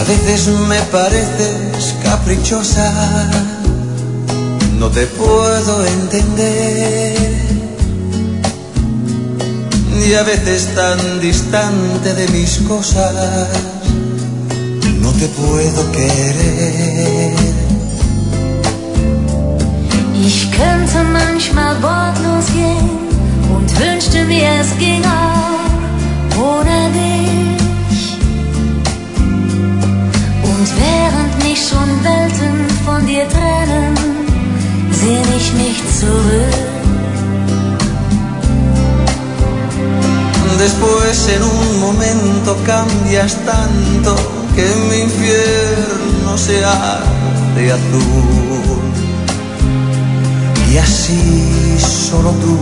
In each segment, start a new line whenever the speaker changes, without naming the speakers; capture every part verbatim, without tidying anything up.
veces me pareces caprichosa, no te puedo entender, y a veces tan distante de mis cosas, no te puedo querer.
Ich könnte manchmal wortlos gehen und wünschte mir, es ging auch ohne dich. Und während mich schon Welten von dir trennen, sehn ich mich zurück.
Después en un momento cambias tanto que mi infierno se hace azul, y así solo tú.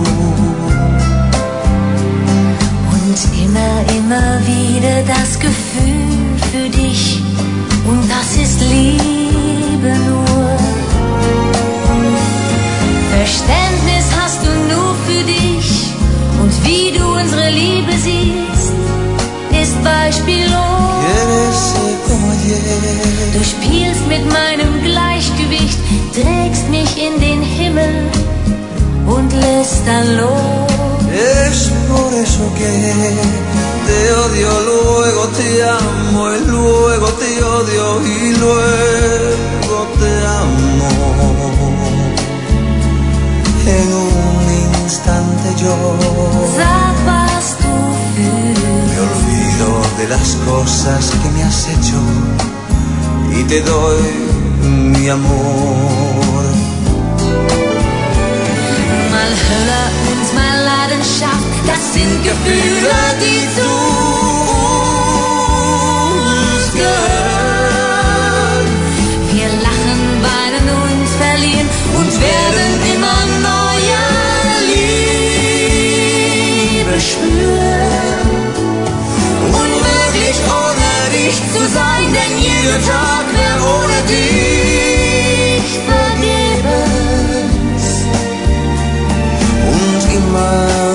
Und immer, immer wieder das Gefühl für dich, und das ist Liebe nur. Verständnis hast du nur für dich, und wie du unsere Liebe siehst, ist beispiellos. Du spielst mit meinem Gleichgewicht, trägst mich in den Himmel und lässt dann los.
Es por eso que te odio, luego te amo, y luego te odio, y luego te amo. En un instante yo
Sag, was du fühlst.
me olvido de las cosas que me has hecho y te doy mi amor.
Mal Hölle und mal Leidenschaft, das sind Gefühle, die zu uns gehören. Wir lachen, weinen und verlieren und werden immer neue Liebe spüren. Unmöglich ohne dich zu sein, denn jeder Tag wäre ohne dich vergebens.
Und immer